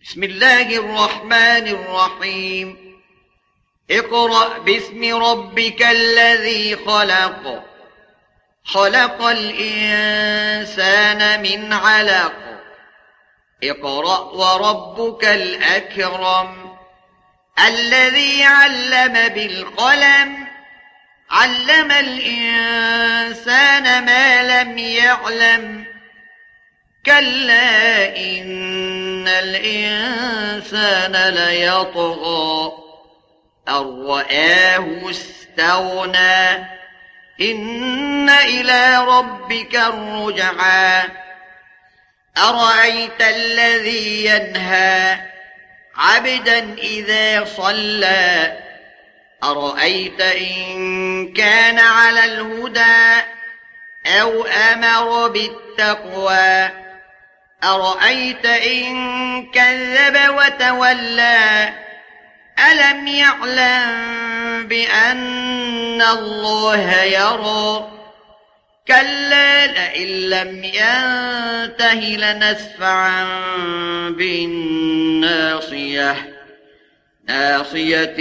بسم الله الرحمن الرحيم اقرأ باسم ربك الذي خلق خلق الإنسان من علق اقرأ وربك الأكرم الذي علم بالقلم علم الإنسان ما لم يعلم كلا إن الإنسان ليطغى أن رآه استغنى إن إلى ربك الرجعى أرأيت الذي ينهى عبدا إذا صلى أرأيت إن كان على الهدى أو أمر بالتقوى أرأيت إن كذب وتولى ألم يعلم بأن الله يرى كلا لئن لم ينته لنسفعا بالناصية ناصية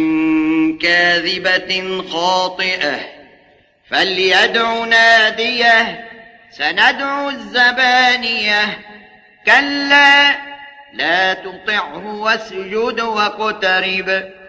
كاذبة خاطئة فليدع ناديه سندع الزبانية كلا لا تطعه واسجد واقترب